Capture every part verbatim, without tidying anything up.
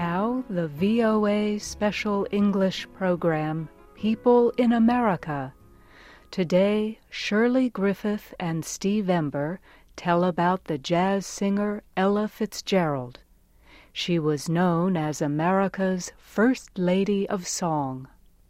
now, the V O A special English program, People in America. Today, Shirley Griffith and Steve Ember tell about the jazz singer Ella Fitzgerald. She was known as America's First Lady of Song.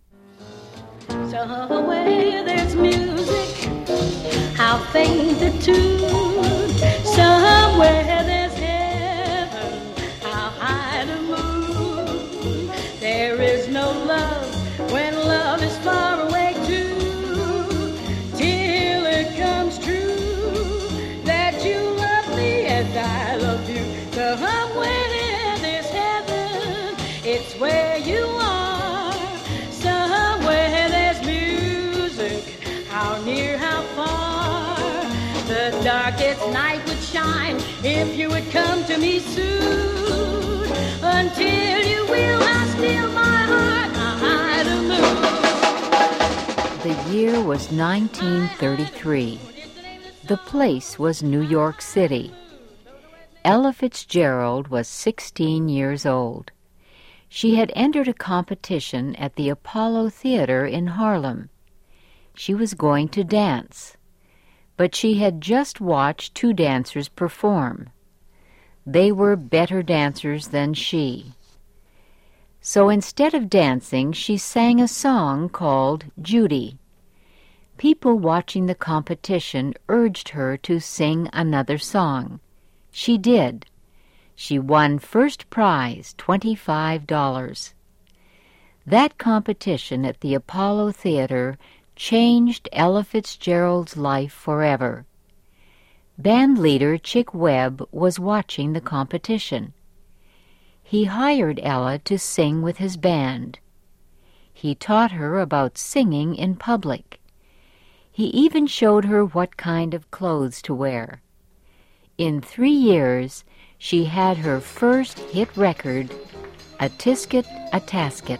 Somewhere there's music, how faint the tune. Somewhere there's heaven, how high the moon. There is no love when love is far away too, till it comes true that you love me and I love you. Somewhere there's heaven, it's where you are. Somewhere there's music, how near, how far. The darkest night would shine if you would come to me soon. Until you will, I steal my heart, I hide the moon. The year was nineteen thirty-three. The place was New York City. Ella Fitzgerald was sixteen years old. She had entered a competition at the Apollo Theater in Harlem. She was going to dance, but she had just watched two dancers perform. They were better dancers than she. So instead of dancing, she sang a song called Judy. People watching the competition urged her to sing another song. She did. She won first prize, twenty-five dollars. That competition at the Apollo Theater changed Ella Fitzgerald's life forever. Band leader Chick Webb was watching the competition. He hired Ella to sing with his band. He taught her about singing in public. He even showed her what kind of clothes to wear. In three years, she had her first hit record, A Tisket, a Tasket.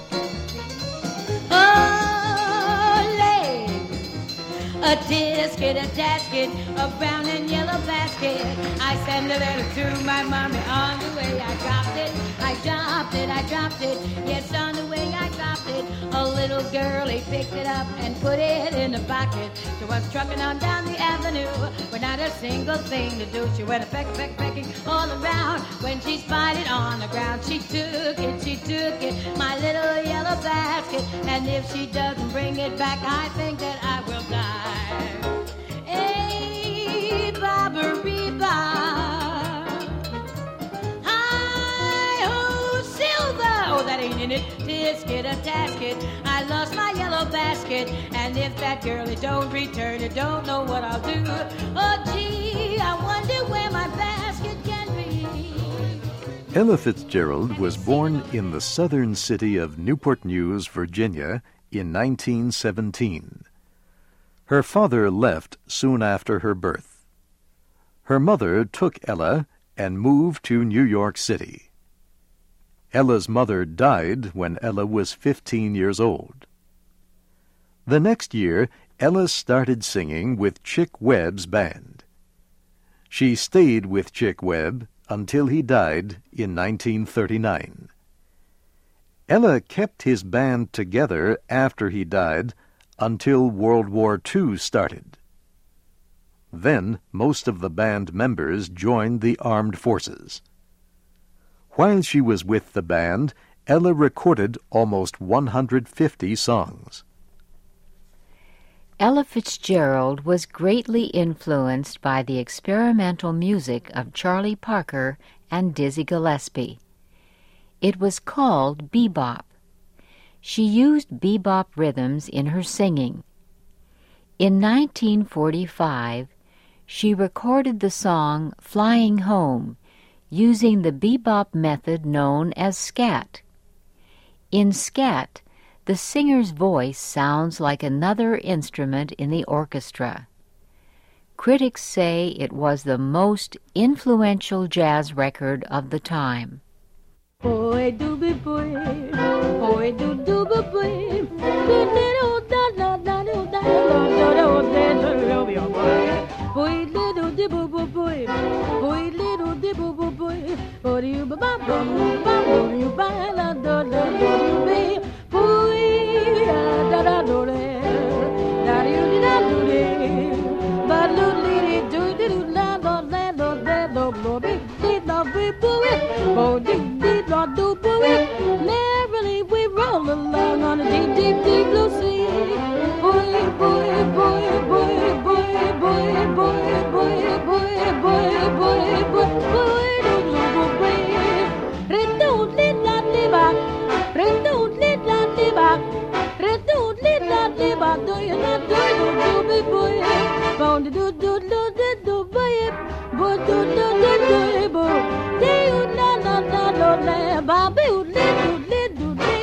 A tisket, a tasket, a brown and yellow basket. I send a letter to my mommy. On the way I dropped it, I dropped it, I dropped it. Yes, on the way I dropped it. A little girlie picked it up and put it in a pocket. She was trucking on down the avenue with not a single thing to do. She went a peck, peck, pecking all around. When she spied it on the ground, she took it, she took it, my little yellow basket. And if she doesn't bring it back, I think that I will die. Hey, Bobbery Bob. Hi-ho, Silver. Oh, that ain't in it. Tisket, a tasket. I lost my yellow basket. And if that girlie don't return it, don't know what I'll do. Oh, gee, I wonder where my basket can be. Ella Fitzgerald was born in the southern city of Newport News, Virginia, in nineteen seventeen. Her father left soon after her birth. Her mother took Ella and moved to New York City. Ella's mother died when Ella was fifteen years old. The next year, Ella started singing with Chick Webb's band. She stayed with Chick Webb until he died in nineteen thirty-nine. Ella kept his band together after he died until World War Two started. Then most of the band members joined the armed forces. While she was with the band, Ella recorded almost one hundred fifty songs. Ella Fitzgerald was greatly influenced by the experimental music of Charlie Parker and Dizzy Gillespie. It was called bebop. She used bebop rhythms in her singing. In nineteen forty-five, she recorded the song Flying Home using the bebop method known as scat. In scat, the singer's voice sounds like another instrument in the orchestra. Critics say it was the most influential jazz record of the time. Boy doobie boy, boy doo doobie boy, little da da da da da da da boy, little dibble boy, boy little dibble boy, boy you ba ba Merrily we roll along on a deep, deep, deep blue sea. Boy, boy, boy, boy, boy, boy, boy, boy, boy, boy, boy, boy, boy, Redood lit la liba, redood lit la liba, redood lit la liba. Do you not do you do be boy? Bound do do do do do boy, boy do do do do boy. Do you na na na na na, baby do do do do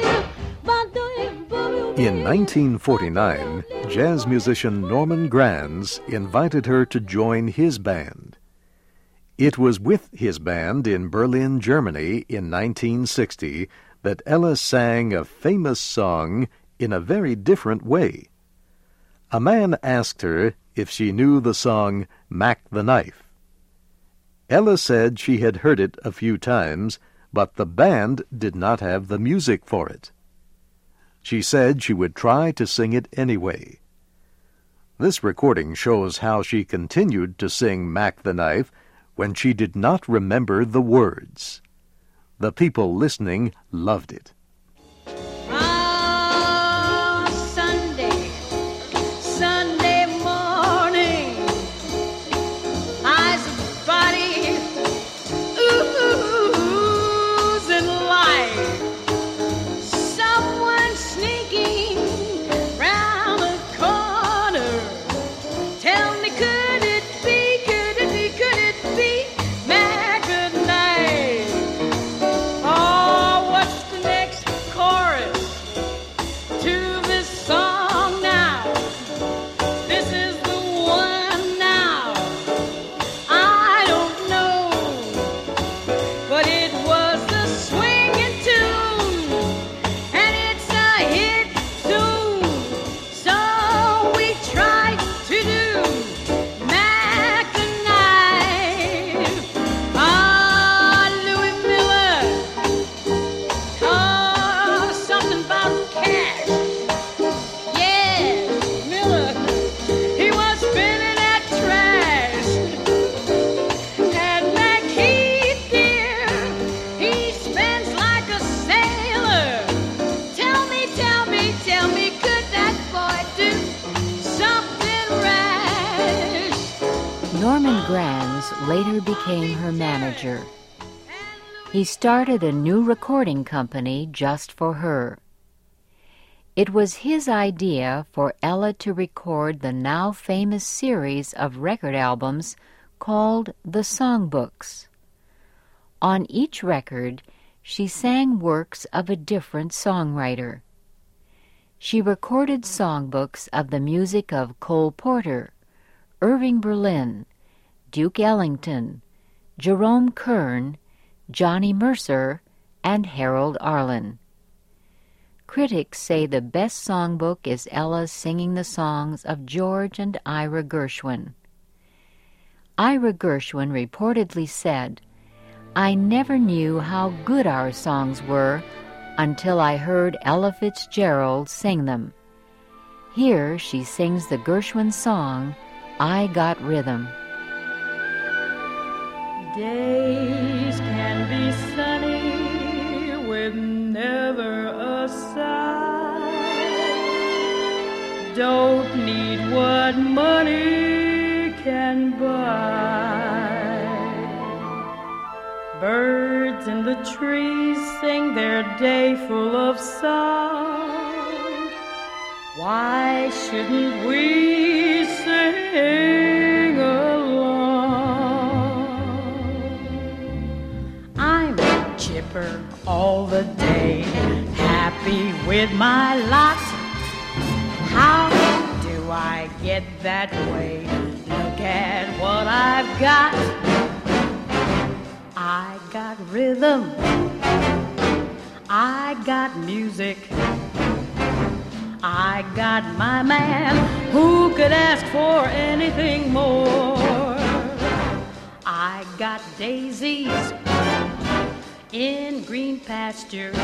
do. In nineteen forty-nine, jazz musician Norman Granz invited her to join his band. It was with his band in Berlin, Germany in nineteen sixty that Ella sang a famous song in a very different way. A man asked her if she knew the song Mac the Knife. Ella said she had heard it a few times, but the band did not have the music for it. She said she would try to sing it anyway. This recording shows how she continued to sing Mac the Knife when she did not remember the words. The people listening loved it. Ah, Sunday, Sunday morning, eyes of body oozing life. Someone sneaking round the corner. Tell me, could it be, could it be, could it be Mac the Knife? Oh, what's the next chorus to this song now? This is the one now. I don't know, but it was the swinging tune, and it's a hit tune. So we tried to do Mac the Knife. Ah, Louis Miller. Oh, something about cash. Yes, Miller. He was spinning that trash. And Mac Heath, dear, he spends like a sailor. Tell me, tell me, tell me, could that boy do something rash? Norman Granz later became her manager. He started a new recording company just for her. It was his idea for Ella to record the now famous series of record albums called the Songbooks. On each record, she sang works of a different songwriter. She recorded songbooks of the music of Cole Porter, Irving Berlin, Duke Ellington, Jerome Kern, Johnny Mercer, and Harold Arlen. Critics say the best songbook is Ella singing the songs of George and Ira Gershwin. Ira Gershwin reportedly said, "I never knew how good our songs were until I heard Ella Fitzgerald sing them. Here she sings the Gershwin song, I Got Rhythm." Days can be sunny with never a sigh. Don't need what money can buy. Birds in the trees sing their day full of song. Why shouldn't we sing along? I'm chipper all the day, happy with my lot. How do I get that way? Look at what I've got. I got rhythm, I got music, I got my man. Who could ask for anything more? I got daisies in green pastures.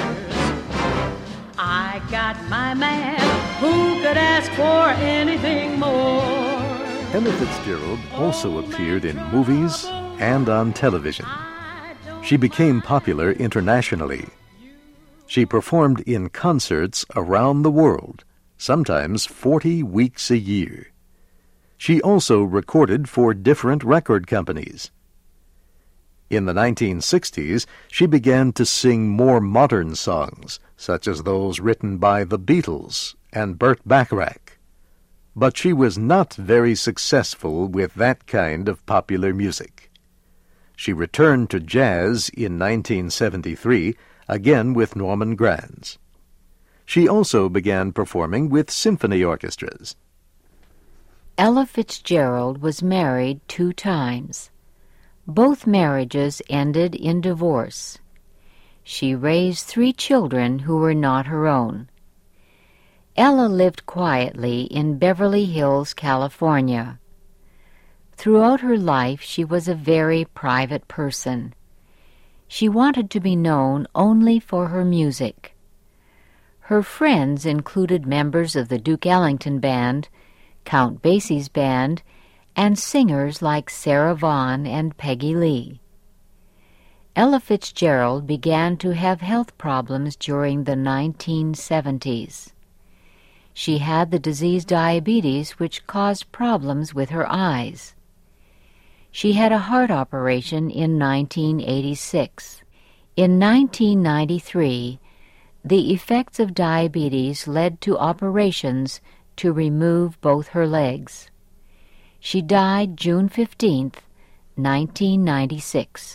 I got my man, who could ask for anything more? Ella Fitzgerald also appeared in movies and on television. She became popular internationally. She performed in concerts around the world, sometimes forty weeks a year. She also recorded for different record companies. In the nineteen sixties, she began to sing more modern songs, such as those written by the Beatles and Burt Bacharach. But she was not very successful with that kind of popular music. She returned to jazz in nineteen seventy-three, again with Norman Granz. She also began performing with symphony orchestras. Ella Fitzgerald was married two times. Both marriages ended in divorce. She raised three children who were not her own. Ella lived quietly in Beverly Hills, California. Throughout her life, she was a very private person. She wanted to be known only for her music. Her friends included members of the Duke Ellington Band, Count Basie's band, and singers like Sarah Vaughan and Peggy Lee. Ella Fitzgerald began to have health problems during the nineteen seventies. She had the disease diabetes, which caused problems with her eyes. She had a heart operation in nineteen eighty-six. In nineteen ninety-three, the effects of diabetes led to operations to remove both her legs. She died June fifteenth, nineteen ninety-six.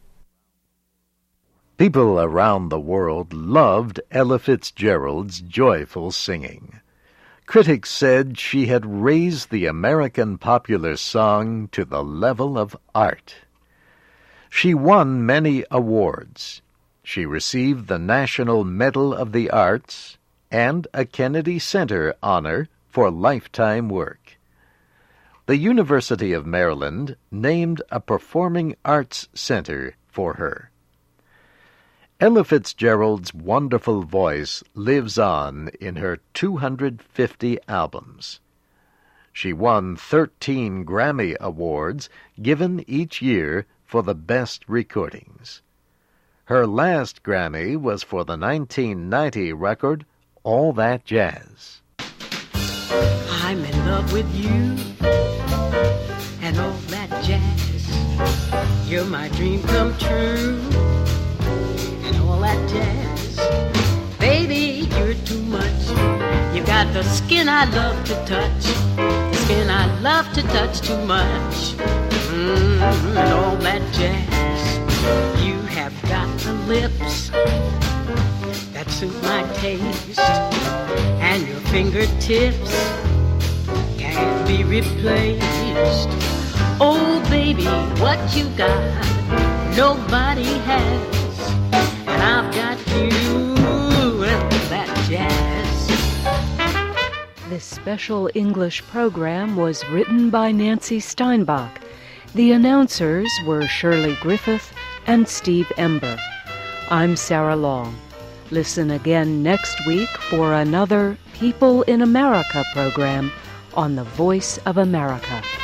People around the world loved Ella Fitzgerald's joyful singing. Critics said she had raised the American popular song to the level of art. She won many awards. She received the National Medal of the Arts and a Kennedy Center honor for lifetime work. The University of Maryland named a Performing Arts Center for her. Ella Fitzgerald's wonderful voice lives on in her two hundred fifty albums. She won thirteen Grammy Awards, given each year for the best recordings. Her last Grammy was for the nineteen ninety record, All That Jazz. I'm in love with you and all that jazz. You're my dream come true and all that jazz. Baby, you're too much. You got the skin I love to touch. The skin I love to touch too much. Mm, and all that jazz. You have got the lips that suit my taste, and your fingertips can't be replaced. Oh, baby, what you got, nobody has, and I've got you and that jazz. This special English program was written by Nancy Steinbach. The announcers were Shirley Griffith and Steve Ember. I'm Sarah Long. Listen again next week for another People in America program on the Voice of America.